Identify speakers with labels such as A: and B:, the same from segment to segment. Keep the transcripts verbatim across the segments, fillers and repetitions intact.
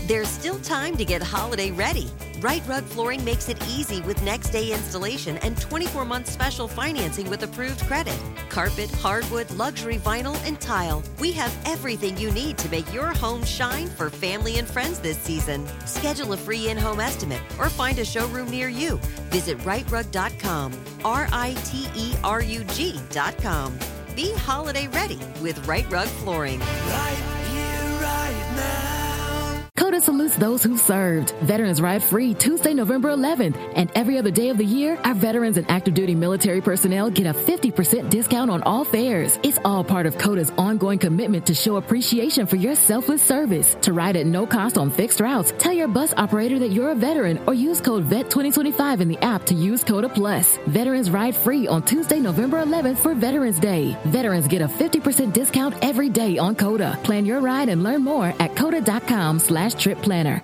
A: There's still time to get holiday ready. Right Rug Flooring makes it easy with next day installation and twenty-four month special financing with approved credit. Carpet, hardwood, luxury vinyl, and tile. We have everything you need to make your home shine for family and friends this season. Schedule a free in-home estimate or find a showroom near you. Visit right rug dot com. R I T E R U G dot com. Be holiday ready with Right Rug Flooring.
B: Right here, right now.
C: COTA salutes those who served. Veterans Ride Free Tuesday, November eleventh. And every other day of the year, our veterans and active duty military personnel get a fifty percent discount on all fares. It's all part of COTA's ongoing commitment to show appreciation for your selfless service. To ride at no cost on fixed routes, tell your bus operator that you're a veteran or use code V E T twenty twenty-five in the app to use COTA Plus. Veterans Ride Free on Tuesday, November eleventh for Veterans Day. Veterans get a fifty percent discount every day on COTA. Plan your ride and learn more at COTA.com slash trip planner.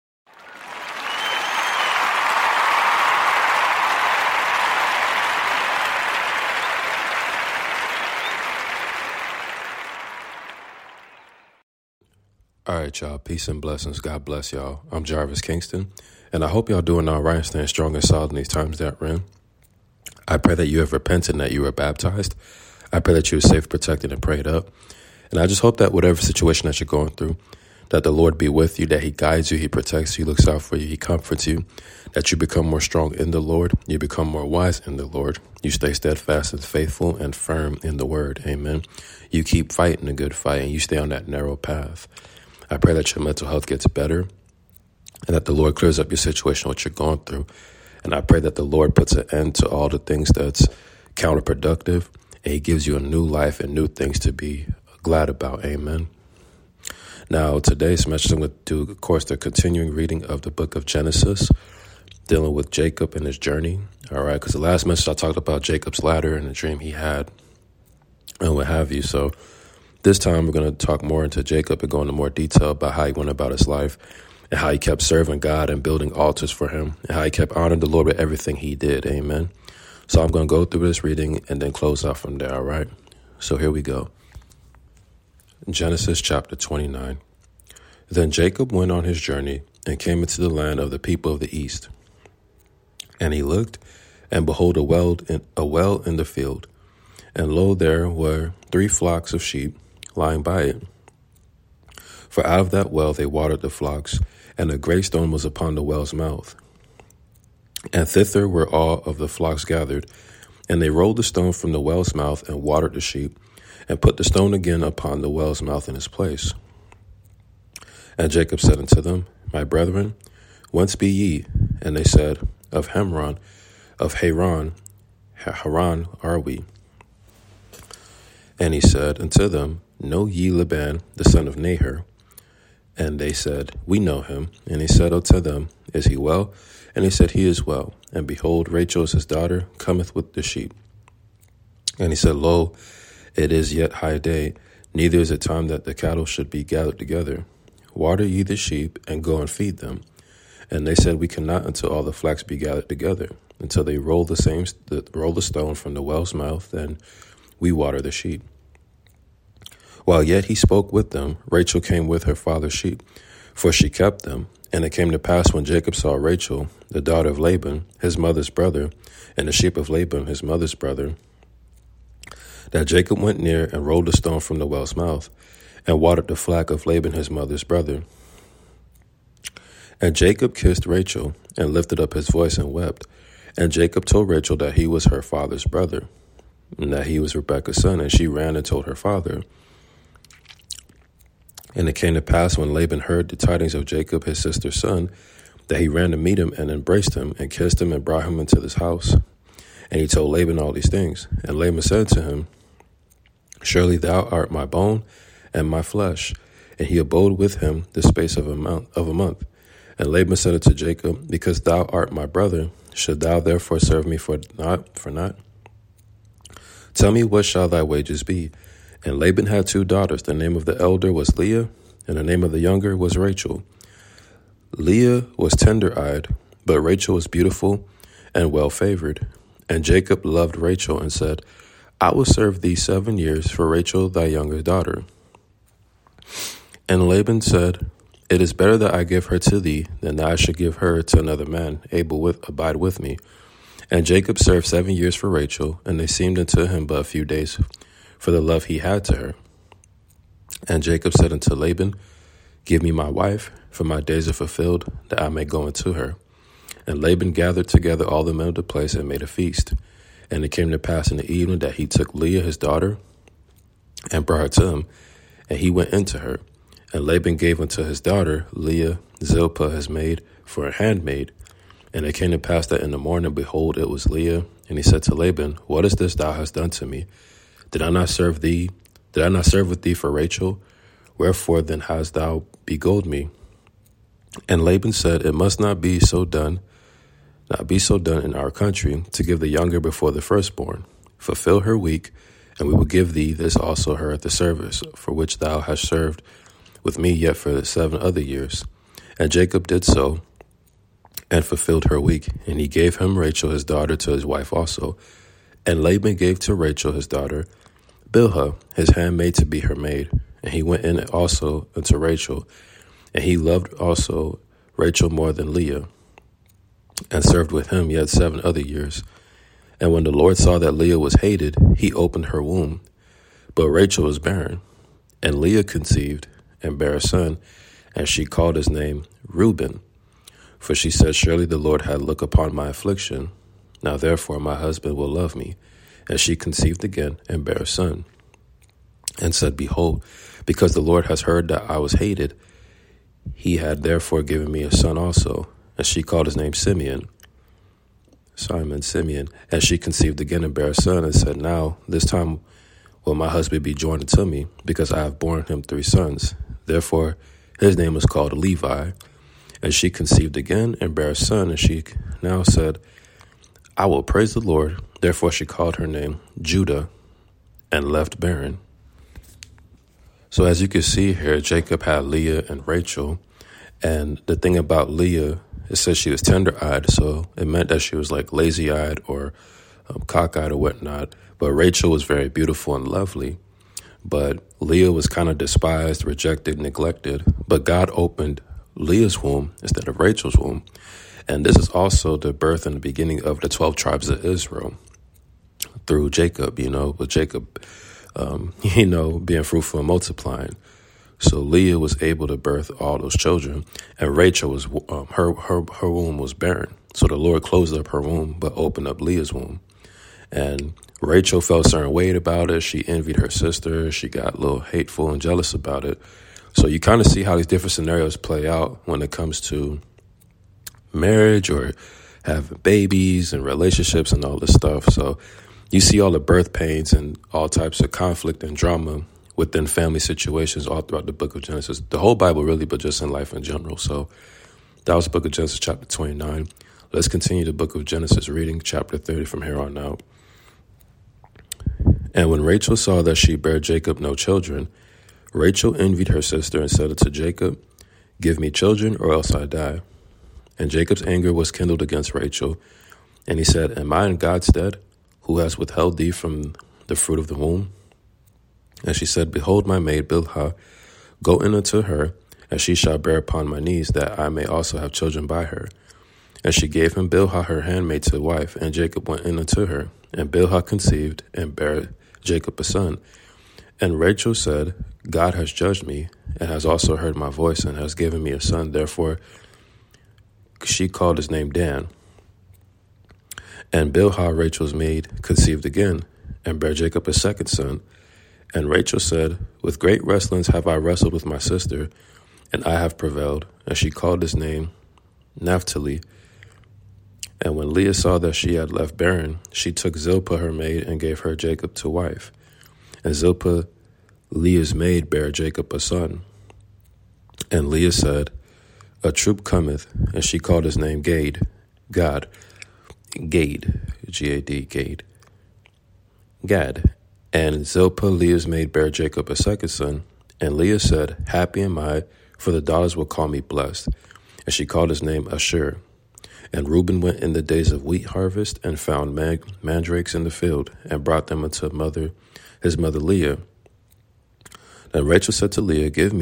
D: All right, y'all. Peace and blessings. God bless y'all. I'm Jarvis Kingston, and I hope y'all doing all right and staying strong and solid in these times that we're in. I pray that you have repented and that you were baptized. I pray that you were safe, protected, and prayed up. And I just hope that whatever situation that you're going through, that the Lord be with you, that he guides you, he protects you, looks out for you, he comforts you, that you become more strong in the Lord, you become more wise in the Lord, you stay steadfast and faithful and firm in the word. Amen. You keep fighting a good fight and you stay on that narrow path. I pray that your mental health gets better and that the Lord clears up your situation, what you're going through. And I pray that the Lord puts an end to all the things that's counterproductive and he gives you a new life and new things to be glad about. Amen. Now, today's message, I'm going to do, of course, the continuing reading of the book of Genesis, dealing with Jacob and his journey. All right, because the last message I talked about Jacob's ladder and the dream he had and what have you. So this time we're going to talk more into Jacob and go into more detail about how he went about his life and how he kept serving God and building altars for him and how he kept honoring the Lord with everything he did. Amen. So I'm going to go through this reading and then close out from there. All right. So here we go. Genesis chapter twenty-nine. Then Jacob went on his journey and came into the land of the people of the east. And he looked, and behold, a well in, a well in the field. And lo, there were three flocks of sheep lying by it. For out of that well they watered the flocks, and a great stone was upon the well's mouth. And thither were all of the flocks gathered, and they rolled the stone from the well's mouth and watered the sheep, and put the stone again upon the well's mouth in its place. And Jacob said unto them, My brethren, whence be ye? And they said, Of Hemron, of Haran, Haran are we. And he said unto them, Know ye Laban, the son of Nahor? And they said, We know him. And he said unto them, Is he well? And he said, He is well. And behold, Rachel is his daughter, cometh with the sheep. And he said, Lo, it is yet high day, neither is it time that the cattle should be gathered together. Water ye the sheep, and go and feed them. And they said, We cannot until all the flax be gathered together. Until they roll the same the, roll the stone from the well's mouth, then we water the sheep. While yet he spoke with them, Rachel came with her father's sheep, for she kept them. And it came to pass when Jacob saw Rachel, the daughter of Laban, his mother's brother, and the sheep of Laban, his mother's brother, that Jacob went near and rolled a stone from the well's mouth, and watered the flock of Laban his mother's brother. And Jacob kissed Rachel, and lifted up his voice and wept. And Jacob told Rachel that he was her father's brother, and that he was Rebekah's son, and she ran and told her father. And it came to pass when Laban heard the tidings of Jacob his sister's son, that he ran to meet him and embraced him, and kissed him, and brought him into his house. And he told Laban all these things. And Laban said to him, Surely thou art my bone and my flesh. And he abode with him the space of a month. Of a month. And Laban said unto Jacob, Because thou art my brother, should thou therefore serve me for not? For not? Tell me, what shall thy wages be? And Laban had two daughters. The name of the elder was Leah, and the name of the younger was Rachel. Leah was tender-eyed, but Rachel was beautiful and well-favored. And Jacob loved Rachel and said, I will serve thee seven years for Rachel thy younger daughter. And Laban said, It is better that I give her to thee than that I should give her to another man, able with abide with me. And Jacob served seven years for Rachel, and they seemed unto him but a few days, for the love he had to her. And Jacob said unto Laban, Give me my wife, for my days are fulfilled, that I may go unto her. And Laban gathered together all the men of the place and made a feast. And it came to pass in the evening that he took Leah his daughter, and brought her to him, and he went into her. And Laban gave unto his daughter Leah Zilpah his maid for a handmaid. And it came to pass that in the morning, behold, it was Leah. And he said to Laban, What is this thou hast done to me? Did I not serve thee? Did I not serve with thee for Rachel? Wherefore then hast thou beguiled me? And Laban said, It must not be so done, not be so done in our country, to give the younger before the firstborn. Fulfill her week, and we will give thee this also her at the service, for which thou hast served with me yet for the seven other years. And Jacob did so, and fulfilled her week. And he gave him Rachel his daughter to his wife also. And Laban gave to Rachel his daughter Bilhah his handmaid to be her maid. And he went in also unto Rachel, and he loved also Rachel more than Leah, and served with him yet seven other years. And when the Lord saw that Leah was hated, he opened her womb. But Rachel was barren, and Leah conceived, and bare a son, and she called his name Reuben. For she said, Surely the Lord hath looked upon my affliction. Now therefore my husband will love me. And she conceived again, and bare a son, and said, Behold, because the Lord has heard that I was hated, he had therefore given me a son also. And she called his name Simeon. Simon, Simeon. And she conceived again and bare a son, and said, Now this time will my husband be joined unto me, because I have borne him three sons. Therefore his name was called Levi. And she conceived again and bare a son, and she now said, I will praise the Lord. Therefore she called her name Judah, and left barren. So as you can see here, Jacob had Leah and Rachel. And the thing about Leah, it says she was tender-eyed, so it meant that she was like lazy-eyed or um, cockeyed or whatnot. But Rachel was very beautiful and lovely. But Leah was kind of despised, rejected, neglected. But God opened Leah's womb instead of Rachel's womb. And this is also the birth and the beginning of the twelve tribes of Israel through Jacob, you know, with Jacob, um, you know, being fruitful and multiplying. So Leah was able to birth all those children, and Rachel was, um, her, her, her womb was barren. So the Lord closed up her womb, but opened up Leah's womb. And Rachel felt a certain way about it. She envied her sister. She got a little hateful and jealous about it. So you kind of see how these different scenarios play out when it comes to marriage or having babies and relationships and all this stuff. So you see all the birth pains and all types of conflict and drama within family situations all throughout the book of Genesis. The whole Bible really, but just in life in general. So that was the book of Genesis chapter twenty-nine. Let's continue the book of Genesis reading chapter thirty from here on out. And when Rachel saw that she bare Jacob no children, Rachel envied her sister and said unto Jacob, Give me children, or else I die. And Jacob's anger was kindled against Rachel. And he said, Am I in God's stead, who has withheld thee from the fruit of the womb? And she said, Behold my maid Bilhah, go in unto her, and she shall bear upon my knees, that I may also have children by her. And she gave him Bilhah her handmaid to wife, and Jacob went in unto her. And Bilhah conceived, and bare Jacob a son. And Rachel said, God has judged me, and has also heard my voice, and has given me a son. Therefore she called his name Dan. And Bilhah, Rachel's maid, conceived again, and bare Jacob a second son. And Rachel said, With great wrestlings have I wrestled with my sister, and I have prevailed. And she called his name Naphtali. And when Leah saw that she had left barren, she took Zilpah her maid, and gave her Jacob to wife. And Zilpah, Leah's maid, bare Jacob a son. And Leah said, A troop cometh, and she called his name Gad, God, Gad, G A D, Gad, Gad. And Zilpah, Leah's maid, bare Jacob a second son. And Leah said, Happy am I, for the daughters will call me blessed. And she called his name Asher. And Reuben went in the days of wheat harvest, and found mag- mandrakes in the field, and brought them unto mother his mother Leah. And Rachel said to Leah, Give me,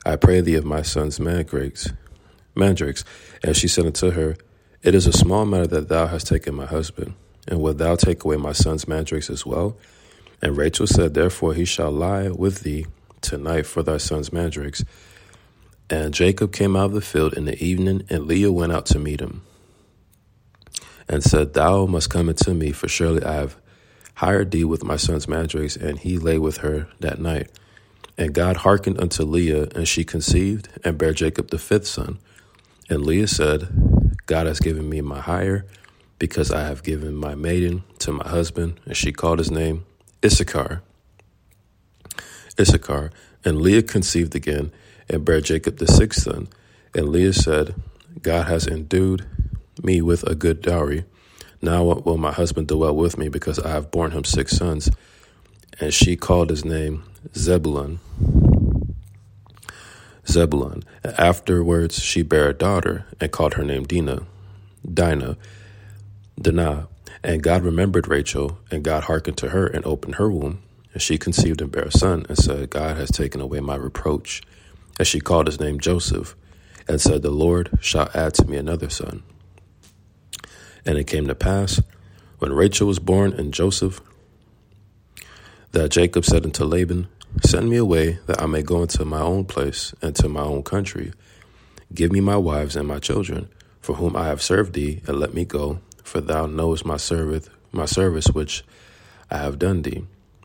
D: I pray thee of my son's mandrakes. mandrakes. And she said unto her, It is a small matter that thou hast taken my husband, and wilt thou take away my son's mandrakes as well? And Rachel said, Therefore he shall lie with thee tonight for thy son's mandrakes. And Jacob came out of the field in the evening, and Leah went out to meet him, and said, Thou must come into me, for surely I have hired thee with my son's mandrakes. And he lay with her that night. And God hearkened unto Leah, and she conceived, and bare Jacob the fifth son. And Leah said, God has given me my hire, because I have given my maiden to my husband. And she called his name Issachar. Issachar. And Leah conceived again, and bare Jacob the sixth son. And Leah said, God has endued me with a good dowry. Now will my husband dwell with me, because I have borne him six sons. And she called his name Zebulun. Zebulun. And afterwards she bare a daughter, and called her name Dinah. Dinah. Dinah. And God remembered Rachel, and God hearkened to her, and opened her womb. And she conceived and bare a son, and said, God has taken away my reproach. And she called his name Joseph, and said, The Lord shall add to me another son. And it came to pass, when Rachel was born and Joseph, that Jacob said unto Laban, Send me away, that I may go into my own place and to my own country. Give me my wives and my children, for whom I have served thee, and let me go, for thou knowest my service, my service which I have done thee.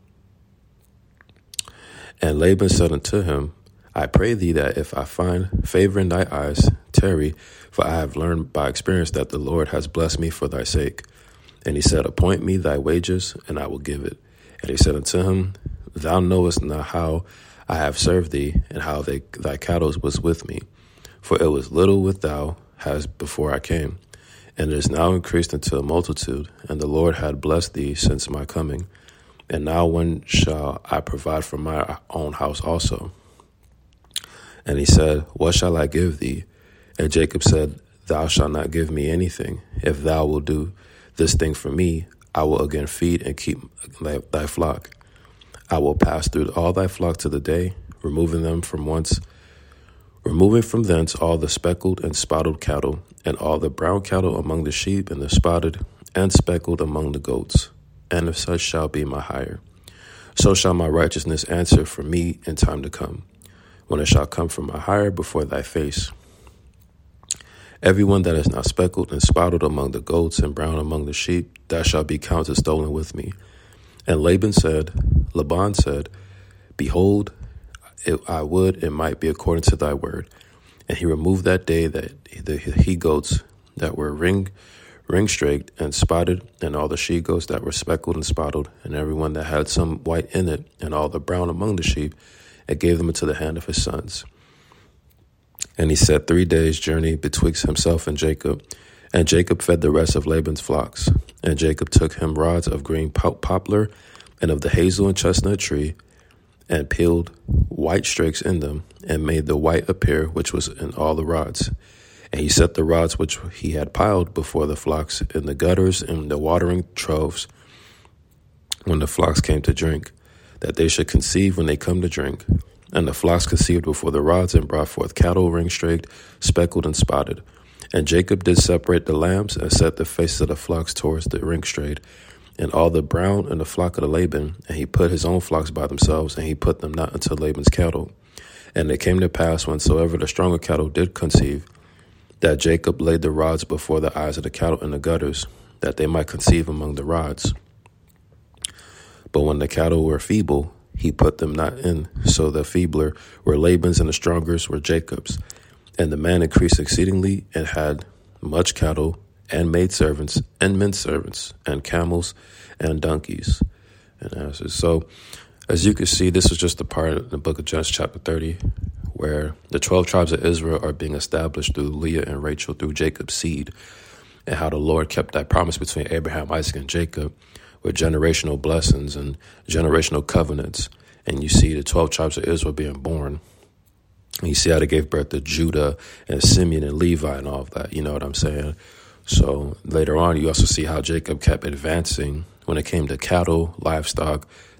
D: And Laban said unto him, I pray thee that if I find favor in thy eyes, tarry, for I have learned by experience that the Lord has blessed me for thy sake. And he said, Appoint me thy wages, and I will give it. And he said unto him, Thou knowest not how I have served thee, and how they, thy cattle was with me. For it was little with thou hast before I came, and it is now increased into a multitude, and the Lord had blessed thee since my coming. And now when shall I provide for my own house also? And he said, What shall I give thee? And Jacob said, Thou shalt not give me anything. If thou wilt do this thing for me, I will again feed and keep thy, thy flock. I will pass through all thy flock to the day, removing them from once, removing from thence all the speckled and spotted cattle, and all the brown cattle among the sheep, and the spotted and speckled among the goats. And if such shall be my hire, so shall my righteousness answer for me in time to come, when it shall come from my hire before thy face. Everyone that is not speckled and spotted among the goats and brown among the sheep, that shall be counted stolen with me. And Laban said, Laban said, Behold, it, I would it might be according to thy word. And he removed that day that the he goats that were ring ring straked and spotted, and all the she goats that were speckled and spotted, and everyone that had some white in it, and all the brown among the sheep, and gave them into the hand of his sons. And he set three days' journey betwixt himself and Jacob. And Jacob fed the rest of Laban's flocks. And Jacob took him rods of green poplar and of the hazel and chestnut tree, and peeled white streaks in them, and made the white appear which was in all the rods. And he set the rods which he had piled before the flocks in the gutters and the watering troughs, when the flocks came to drink, that they should conceive when they come to drink. And the flocks conceived before the rods, and brought forth cattle ring-straked, speckled, and spotted. And Jacob did separate the lambs, and set the faces of the flocks towards the ring-straight, and all the brown in the flock of the Laban. And he put his own flocks by themselves, and he put them not unto Laban's cattle. And it came to pass, whensoever the stronger cattle did conceive, that Jacob laid the rods before the eyes of the cattle in the gutters, that they might conceive among the rods. But when the cattle were feeble, he put them not in. So the feebler were Laban's, and the strongers were Jacob's. And the man increased exceedingly, and had much cattle, and maidservants, and men servants, and camels, and donkeys, and asses. So, as you can see, this is just a part of the book of Genesis chapter thirty, where the twelve tribes of Israel are being established through Leah and Rachel, through Jacob's seed, and how the Lord kept that promise between Abraham, Isaac, and Jacob with generational blessings and generational covenants. And you see the twelve tribes of Israel being born. And you see how they gave birth to Judah and Simeon and Levi and all of that. You know what I'm saying? So later on, you also see how Jacob kept advancing when it came to cattle, livestock,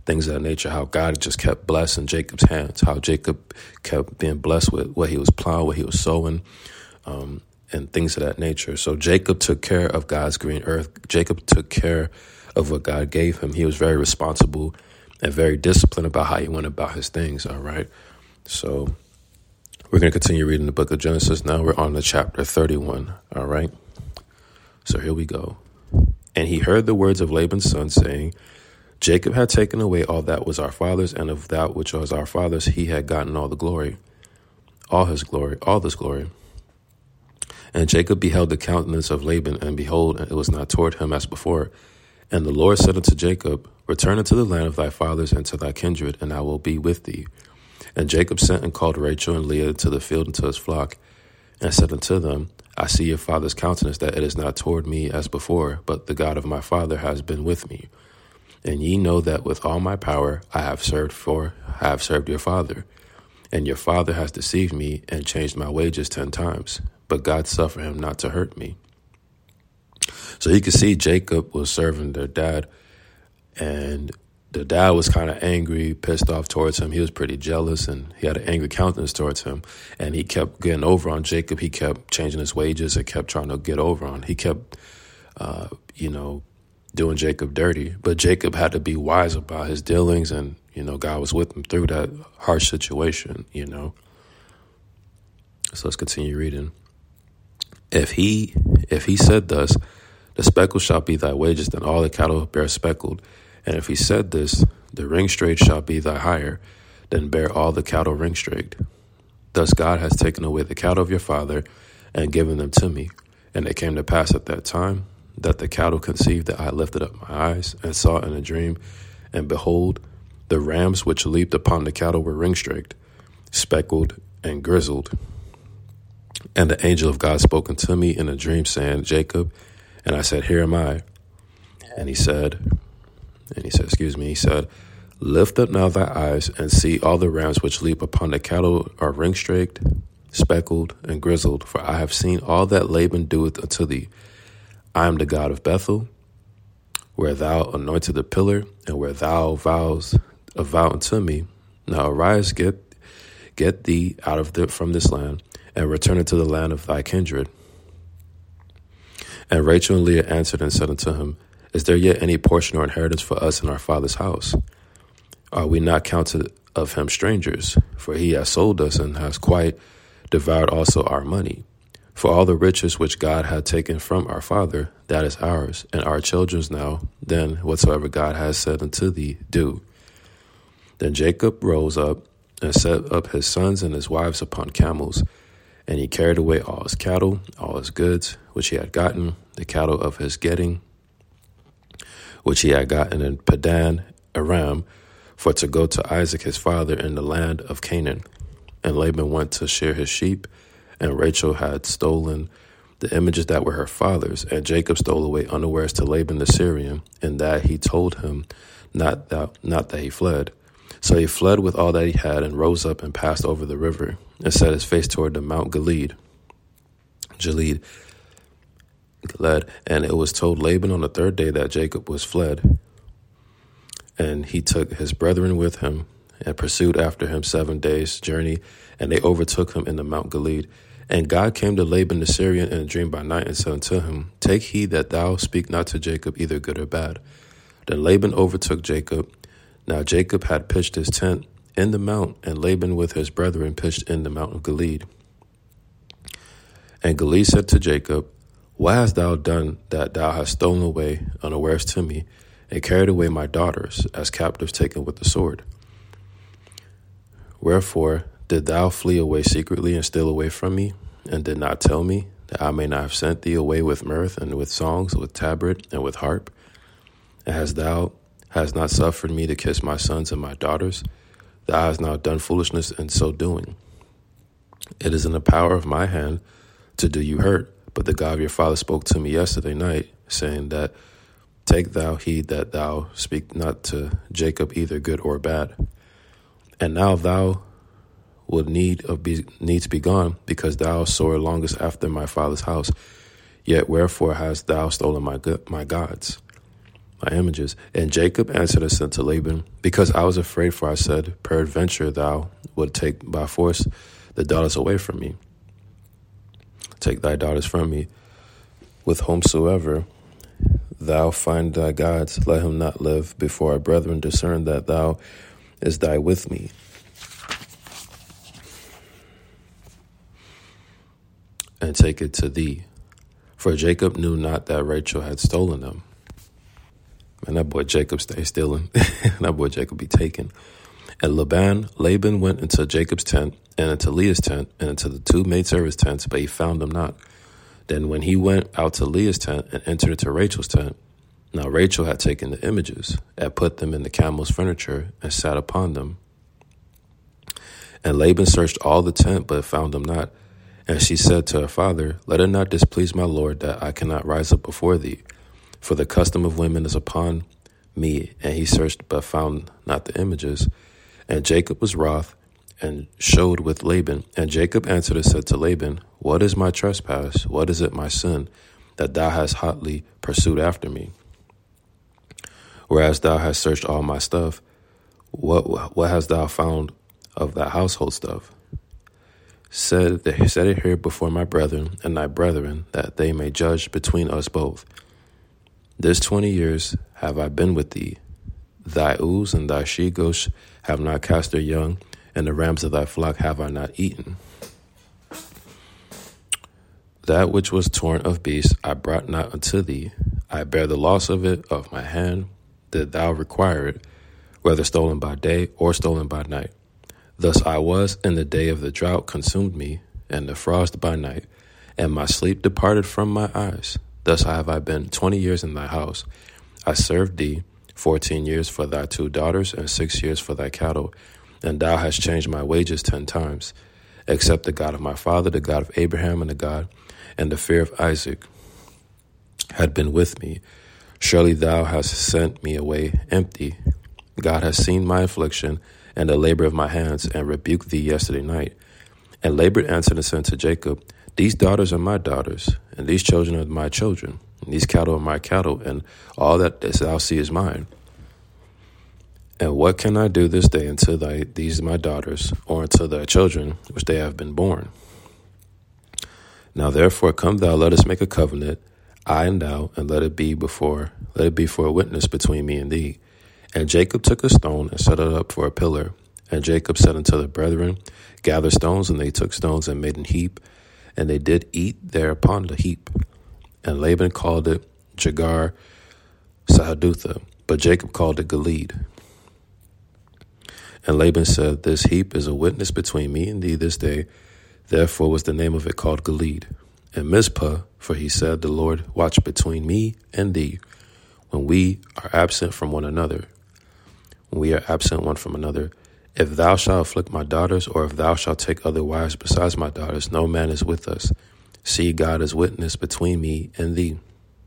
D: things of that nature, how God just kept blessing Jacob's hands, how Jacob kept being blessed with what he was plowing, what he was sowing, um, and things of that nature. So Jacob took care of God's green earth. Jacob took care of what God gave him. He was very responsible and very disciplined about how he went about his things, all right? So we're going to continue reading the book of Genesis. Now we're on to chapter thirty-one, all right? So here we go. And he heard the words of Laban's son, saying, Jacob had taken away all that was our father's, and of that which was our father's he had gotten all the glory, all his glory, all this glory. And Jacob beheld the countenance of Laban, and behold, it was not toward him as before. And the Lord said unto Jacob, Return unto the land of thy fathers and to thy kindred, and I will be with thee. And Jacob sent and called Rachel and Leah to the field unto his flock, and said unto them, I see your father's countenance, that it is not toward me as before, but the God of my father has been with me. And ye know that with all my power I have served for, I have served your father. And your father has deceived me and changed my wages ten times, but God suffered him not to hurt me. So you can see Jacob was serving their dad, and the dad was kind of angry, pissed off towards him. He was pretty jealous, and he had an angry countenance towards him. And he kept getting over on Jacob. He kept changing his wages and kept trying to get over on. He kept, uh, you know, doing Jacob dirty. But Jacob had to be wise about his dealings, and, you know, God was with him through that harsh situation, you know. So let's continue reading. If he, if he said thus, the speckle shall be thy wages, then all the cattle bear speckled. And if he said this, the ringstraight shall be thy hire, then bear all the cattle ringstraight. Thus God has taken away the cattle of your father and given them to me. And it came to pass at that time that the cattle conceived, that I lifted up my eyes and saw in a dream, and behold, the rams which leaped upon the cattle were ringstraked, speckled, and grizzled. And the angel of God spoke unto me in a dream, saying, Jacob. And I said, Here am I. And he said, and he said, excuse me, he said, Lift up now thy eyes and see all the rams which leap upon the cattle are ringstraked, speckled, and grizzled. For I have seen all that Laban doeth unto thee. I am the God of Bethel, where thou anointed the pillar, and where thou vows a vow unto me. Now arise, get get thee out of the, from this land, and return into the land of thy kindred. And Rachel and Leah answered and said unto him, Is there yet any portion or inheritance for us in our father's house? Are we not counted of him strangers? For he has sold us and has quite devoured also our money. For all the riches which God had taken from our father, that is ours, and our children's now. Then whatsoever God has said unto thee, do. Then Jacob rose up and set up his sons and his wives upon camels, and he carried away all his cattle, all his goods, which he had gotten, the cattle of his getting, which he had gotten in Padan Aram, for to go to Isaac his father in the land of Canaan. And Laban went to shear his sheep, and Rachel had stolen the images that were her father's, and Jacob stole away unawares to Laban the Syrian, and that he told him not that, not that he fled. So he fled with all that he had, and rose up and passed over the river, and set his face toward the Mount Gilead, Gilead, Gilead. And it was told Laban on the third day that Jacob was fled. And he took his brethren with him, and pursued after him seven days' journey, and they overtook him in the Mount Gilead. And God came to Laban the Syrian in a dream by night, and said unto him, Take heed that thou speak not to Jacob either good or bad. Then Laban overtook Jacob. Now Jacob had pitched his tent in the mount, and Laban with his brethren pitched in the Mount of Gilead. And Gilead said to Jacob, Why hast thou done that thou hast stolen away unawares to me, and carried away my daughters as captives taken with the sword? Wherefore did thou flee away secretly and steal away from me, and did not tell me, that I may not have sent thee away with mirth, and with songs, with tabret, and with harp? And hast thou hast not suffered me to kiss my sons and my daughters? Thou hast now done foolishness in so doing. It is in the power of my hand to do you hurt. But the God of your father spoke to me yesterday night, saying that, Take thou heed that thou speak not to Jacob either good or bad. And now thou would need of be needs be gone, because thou sore longest after my father's house. Yet wherefore hast thou stolen my my gods? my images. And Jacob answered and said to Laban, because I was afraid, for I said, peradventure thou would take by force the daughters away from me. Take thy daughters from me. With whomsoever thou find thy gods, let him not live. Before our brethren discern that thou is thy with me. And take it to thee. For Jacob knew not that Rachel had stolen them. And that boy Jacob stay stealing. That boy Jacob be taken. And Laban, Laban went into Jacob's tent, and into Leah's tent, and into the two maidservants' tents, but he found them not. Then when he went out to Leah's tent and entered into Rachel's tent, now Rachel had taken the images and put them in the camel's furniture and sat upon them. And Laban searched all the tent, but found them not. And she said to her father, let it not displease my lord that I cannot rise up before thee, for the custom of women is upon me. And he searched, but found not the images. And Jacob was wroth, and showed with Laban. And Jacob answered and said to Laban, what is my trespass? What is it, my sin, that thou hast hotly pursued after me? Whereas thou hast searched all my stuff, what what hast thou found of thy household stuff? Said, set it here before my brethren and thy brethren, that they may judge between us both. This twenty years have I been with thee. Thy ewes and thy she-goats have not cast their young, and the rams of thy flock have I not eaten. That which was torn of beasts I brought not unto thee. I bear the loss of it of my hand. Did thou require it, whether stolen by day or stolen by night? Thus I was in the day of the drought consumed me, and the frost by night, and my sleep departed from my eyes. Thus have I been twenty years in thy house. I served thee fourteen years for thy two daughters, and six years for thy cattle. And thou hast changed my wages ten times, except the God of my father, the God of Abraham, and the God and the fear of Isaac had been with me. Surely thou hast sent me away empty. God has seen my affliction and the labor of my hands, and rebuked thee yesterday night. And Laban answered and said to Jacob, these daughters are my daughters, and these children are my children, and these cattle are my cattle, and all that thou see is mine. And what can I do this day unto thy these my daughters, or unto thy children, which they have been born? Now therefore come thou, let us make a covenant, I and thou, and let it be before, let it be for a witness between me and thee. And Jacob took a stone and set it up for a pillar. And Jacob said unto the brethren, gather stones, and they took stones and made an heap, and they did eat there upon the heap. And Laban called it Jegar Sahadutha, but Jacob called it Gilead. And Laban said, this heap is a witness between me and thee this day. Therefore was the name of it called Gilead. And Mizpah, for he said, the Lord watch between me and thee, when we are absent from one another. When we are absent one from another, if thou shalt afflict my daughters, or if thou shalt take other wives besides my daughters, no man is with us. See, God is witness between me and thee.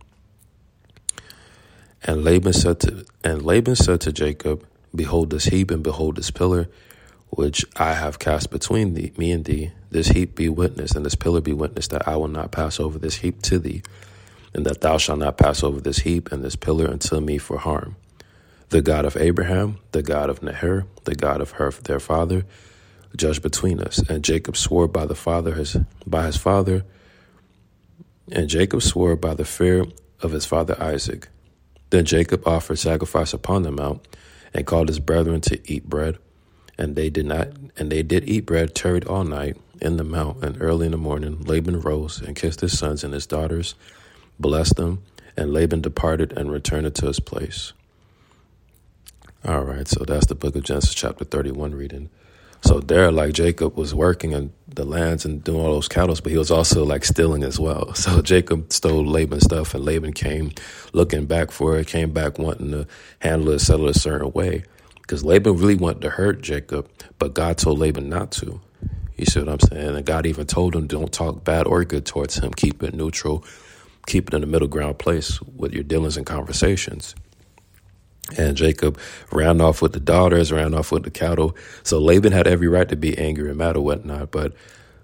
D: And Laban said to and Laban said to Jacob, behold this heap, and behold this pillar, which I have cast between thee, me and thee. This heap be witness, and this pillar be witness, that I will not pass over this heap to thee, and that thou shalt not pass over this heap and this pillar unto me for harm. The God of Abraham, the God of Nahor, the God of her their father, judge between us. And Jacob swore by the father his by his father, and Jacob swore by the fear of his father Isaac. Then Jacob offered sacrifice upon the mount, and called his brethren to eat bread. And they did not, and they did eat bread, tarried all night in the mount, and early in the morning Laban rose and kissed his sons and his daughters, blessed them, and Laban departed and returned to his place. All right, so that's the book of Genesis chapter thirty-one reading. So there, like Jacob was working in the lands and doing all those cattle, but he was also like stealing as well. So Jacob stole Laban's stuff, and Laban came looking back for it, came back wanting to handle it, settle it a certain way. Because Laban really wanted to hurt Jacob, but God told Laban not to. You see what I'm saying? And God even told him, don't talk bad or good towards him. Keep it neutral. Keep it in the middle ground place with your dealings and conversations. And Jacob ran off with the daughters, ran off with the cattle. So Laban had every right to be angry and mad or whatnot. But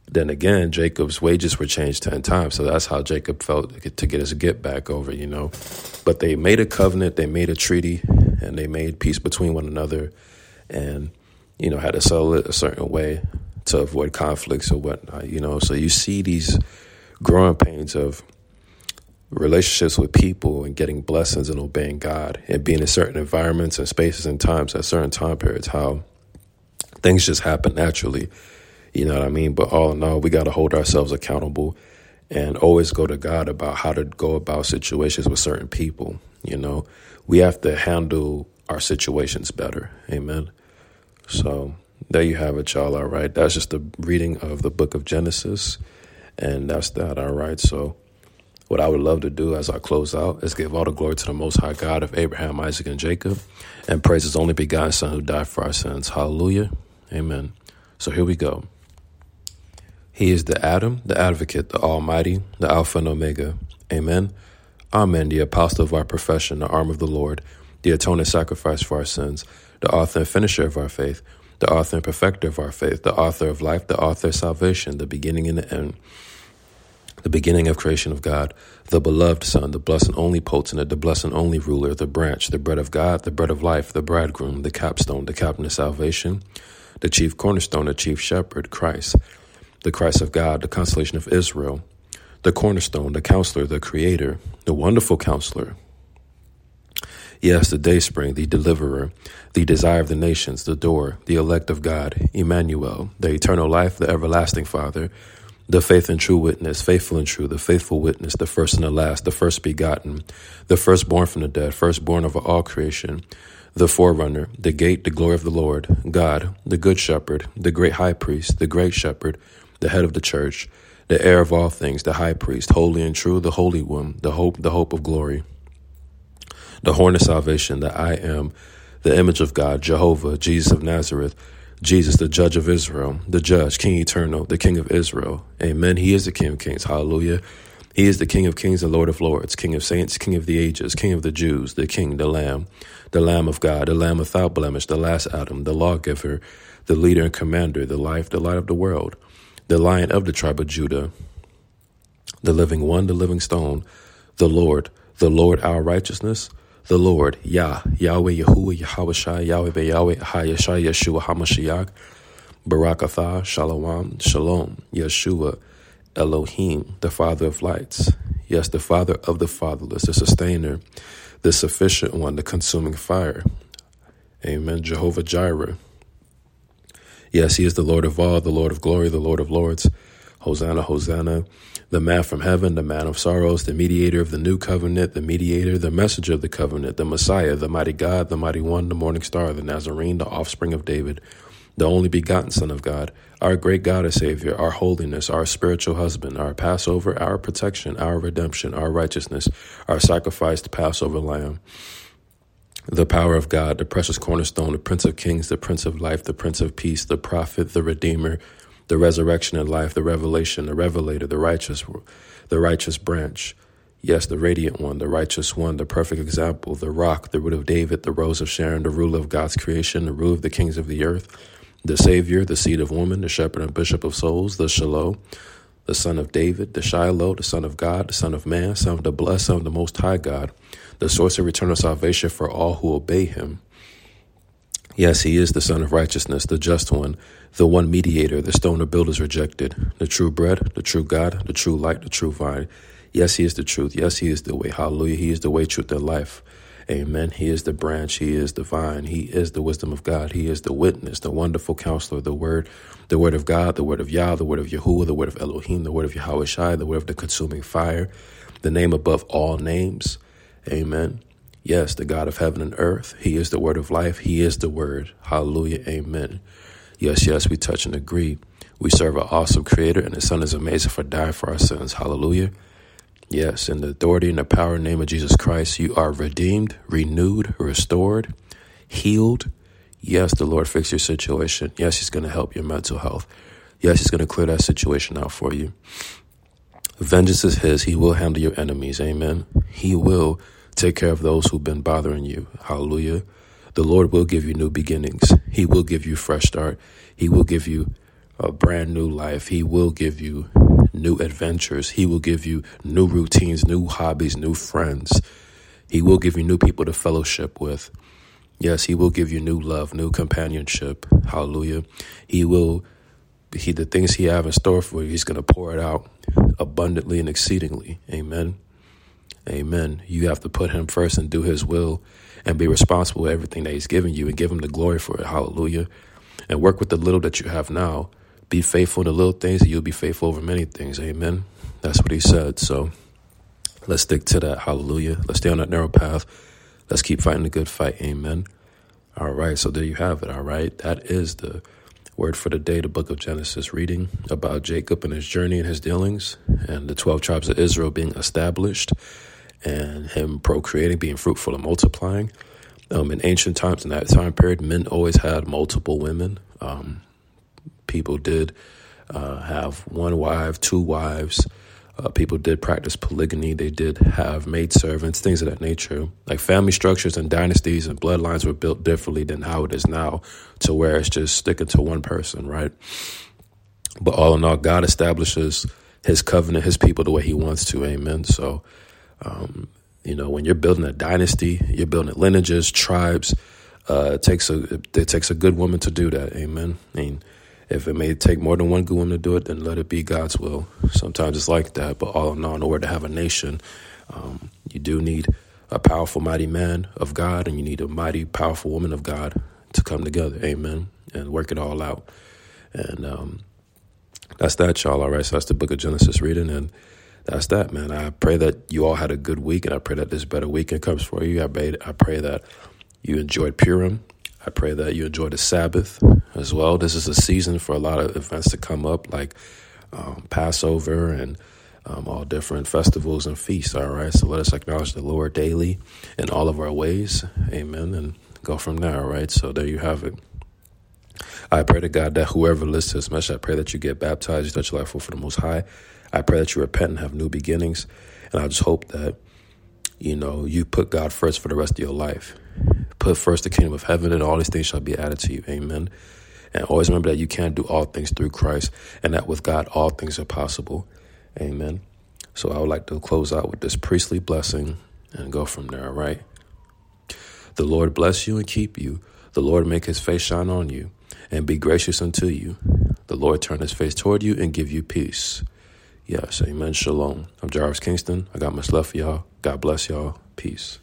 D: Then again, Jacob's wages were changed ten times. So that's how Jacob felt to get his get back over, you know. But they made a covenant, they made a treaty, and they made peace between one another and, you know, had to settle it a certain way to avoid conflicts or whatnot, you know. So you see these growing pains of relationships with people and getting blessings and obeying God and being in certain environments and spaces and times at certain time periods, how things just happen naturally. You know what I mean? But all in all, we got to hold ourselves accountable and always go to God about how to go about situations with certain people. You know, we have to handle our situations better. Amen. So there you have it, y'all. All right. That's just the reading of the book of Genesis. And that's that. All right. So what I would love to do as I close out is give all the glory to the Most High God of Abraham, Isaac, and Jacob, and praise his only begotten Son who died for our sins. Hallelujah. Amen. So here we go. He is the Adam, the Advocate, the Almighty, the Alpha and Omega. Amen. Amen. The apostle of our profession, the arm of the Lord, the atoning sacrifice for our sins, the author and finisher of our faith, the author and perfecter of our faith, the author of life, the author of salvation, the beginning and the end, the beginning of creation of God, the beloved Son, the blessed and only potentate, the blessed and only ruler, the branch, the bread of God, the bread of life, the bridegroom, the capstone, the captain of salvation, the chief cornerstone, the chief shepherd, Christ, the Christ of God, the consolation of Israel, the cornerstone, the counselor, the creator, the wonderful counselor. Yes, the dayspring, the deliverer, the desire of the nations, the door, the elect of God, Emmanuel, the eternal life, the everlasting Father, the faith and true witness, faithful and true, the faithful witness, the first and the last, the first begotten, the firstborn from the dead, firstborn over all creation, the forerunner, the gate, the glory of the Lord, God, the good shepherd, the great high priest, the great shepherd, the head of the church, the heir of all things, the high priest, holy and true, the holy one, the hope, the hope of glory, the horn of salvation, the I am, the image of God, Jehovah, Jesus of Nazareth, Jesus, the judge of Israel, the judge, King eternal, the King of Israel. Amen. He is the King of kings. Hallelujah. He is the King of kings and Lord of lords, King of saints, King of the ages, King of the Jews, the King, the Lamb, the Lamb of God, the Lamb without blemish, the last Adam, the lawgiver, the leader and commander, the life, the light of the world, the Lion of the tribe of Judah, the living one, the living stone, the Lord, the Lord our righteousness, the Lord, Yah, Yahweh, Yahuwah, Yahweh Shai, Yahweh, Yahweh, HaYashai, Yeshua, HaMashiach, Barakatha, Shalom, Shalom, Yeshua, Elohim, the Father of lights. Yes, the Father of the fatherless, the sustainer, the sufficient one, the consuming fire. Amen. Jehovah Jireh. Yes, he is the Lord of all, the Lord of glory, the Lord of lords. Hosanna, Hosanna, the man from heaven, the man of sorrows, the mediator of the new covenant, the mediator, the messenger of the covenant, the Messiah, the mighty God, the mighty one, the morning star, the Nazarene, the offspring of David, the only begotten Son of God, our great God and Savior, our holiness, our spiritual husband, our Passover, our protection, our redemption, our righteousness, our sacrificed Passover lamb. The power of God, the precious cornerstone, the Prince of Kings, the Prince of Life, the Prince of Peace, the Prophet, the Redeemer, the resurrection and life, the revelation, the revelator, the righteous, the righteous branch. Yes, the radiant one, the righteous one, the perfect example, the rock, the root of David, the rose of Sharon, the ruler of God's creation, the ruler of the kings of the earth, the Savior, the seed of woman, the shepherd and bishop of souls, the Shalom, the son of David, the Shiloh, the son of God, the son of man, son of the blessed, son of the most high God, the source of eternal salvation for all who obey him. Yes, he is the Son of righteousness, the just one, the one mediator, the stone of builders rejected, the true bread, the true God, the true light, the true vine. Yes, he is the truth. Yes, he is the way. Hallelujah. He is the way, truth, and life. Amen. He is the branch. He is the vine. He is the wisdom of God. He is the witness, the wonderful counselor, the word, the word of God, the word of Yah, the word of Yahuwah, the word of Elohim, the word of Yahweh Shai, the word of the consuming fire, the name above all names. Amen. Yes, the God of heaven and earth. He is the word of life. He is the word. Hallelujah. Amen. Yes, yes, we touch and agree. We serve an awesome creator, and his son is amazing for dying for our sins. Hallelujah. Yes, in the authority and the power and name of Jesus Christ, you are redeemed, renewed, restored, healed. Yes, the Lord fix your situation. Yes, he's going to help your mental health. Yes, he's going to clear that situation out for you. Vengeance is his. He will handle your enemies. Amen. He will take care of those who've been bothering you. Hallelujah. The Lord will give you new beginnings. He will give you fresh start. He will give you a brand new life. He will give you new adventures. He will give you new routines, new hobbies, new friends. He will give you new people to fellowship with. Yes, he will give you new love, new companionship. Hallelujah. He will, he the things he have in store for you, he's going to pour it out abundantly and exceedingly. Amen. Amen. You have to put him first and do his will and be responsible for everything that he's given you and give him the glory for it. Hallelujah. And work with the little that you have now. Be faithful in the little things and you'll be faithful over many things. Amen. That's what he said. So let's stick to that. Hallelujah. Let's stay on that narrow path. Let's keep fighting the good fight. Amen. All right. So there you have it. All right. That is the word for the day, the book of Genesis, reading about Jacob and his journey and his dealings and the twelve tribes of Israel being established and him procreating, being fruitful and multiplying. Um, in ancient times, in that time period, men always had multiple women. Um, people did uh, have one wife, two wives. Uh, people did practice polygamy. They did have maidservants, things of that nature. Like family structures and dynasties and bloodlines were built differently than how it is now, to where it's just sticking to one person, right? But all in all, God establishes his covenant, his people the way he wants to. Amen. So, um, you know, when you're building a dynasty, you're building lineages, tribes. Uh, it takes a it takes a good woman to do that. Amen. I mean, if it may take more than one good woman to do it, then let it be God's will. Sometimes it's like that. But all in all, in order to have a nation, um, you do need a powerful, mighty man of God, and you need a mighty, powerful woman of God to come together. Amen. And work it all out. And um, that's that, y'all. All right. So that's the book of Genesis reading. And that's that, man. I pray that you all had a good week, and I pray that this better weekend comes for you. I pray, I pray that you enjoyed Purim. I pray that you enjoy the Sabbath as well. This is a season for a lot of events to come up, like um, Passover and um, all different festivals and feasts. All right. So let us acknowledge the Lord daily in all of our ways. Amen. And go from there. All right. So there you have it. I pray to God that whoever listens to this message, I pray that you get baptized, you touch your life for the Most High. I pray that you repent and have new beginnings. And I just hope that, you know, you put God first for the rest of your life. Put first the kingdom of heaven, and all these things shall be added to you. Amen. And always remember that you can do all things through Christ, and that with God, all things are possible. Amen. So I would like to close out with this priestly blessing and go from there. All right. The Lord bless you and keep you. The Lord make his face shine on you and be gracious unto you. The Lord turn his face toward you and give you peace. Yes. Amen. Shalom. I'm Jarvis Kingston. I got much love for y'all. God bless y'all. Peace.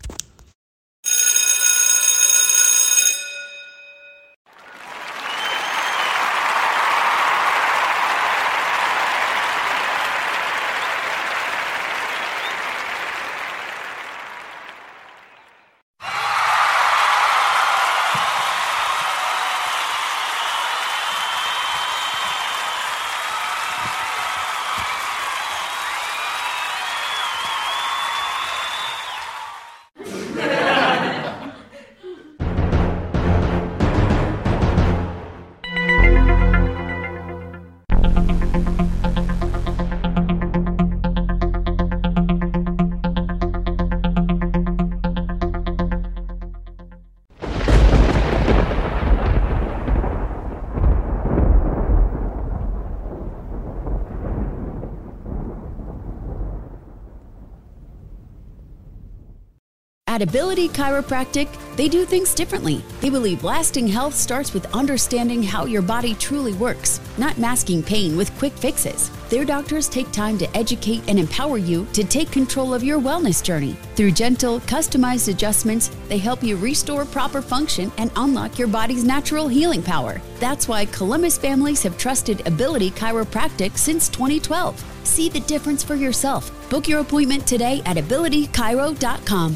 E: At Ability Chiropractic, they do things differently. They believe lasting health starts with understanding how your body truly works, not masking pain with quick fixes. Their doctors take time to educate and empower you to take control of your wellness journey. Through gentle, customized adjustments, they help you restore proper function and unlock your body's natural healing power. That's why Columbus families have trusted Ability Chiropractic since twenty twelve. See the difference for yourself. Book your appointment today at ability chiro dot com.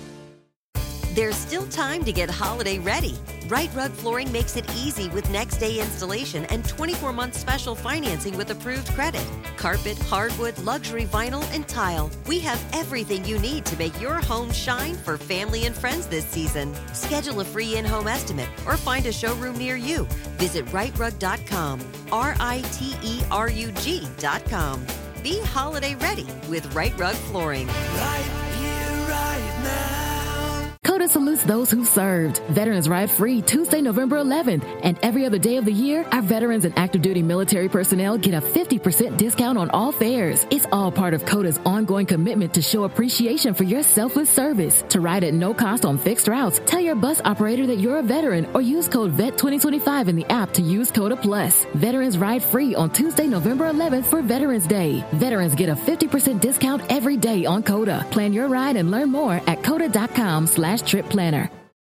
A: There's still time to get holiday ready. Right Rug Flooring makes it easy with next day installation and twenty-four month special financing with approved credit. Carpet, hardwood, luxury vinyl, and tile. We have everything you need to make your home shine for family and friends this season. Schedule a free in-home estimate or find a showroom near you. Visit right rug dot com, R I T E R U G dot com. Be holiday ready with Right Rug Flooring.
B: Right here, right now.
C: COTA salutes those who served. Veterans Ride free Tuesday, November eleventh. And every other day of the year, our veterans and active duty military personnel get a fifty percent discount on all fares. It's all part of COTA's ongoing commitment to show appreciation for your selfless service. To ride at no cost on fixed routes, tell your bus operator that you're a veteran or use code V E T twenty twenty-five in the app to use COTA Plus. Veterans Ride free on Tuesday, November eleventh for Veterans Day. Veterans get a fifty percent discount every day on COTA. Plan your ride and learn more at COTA.com slash trip planner.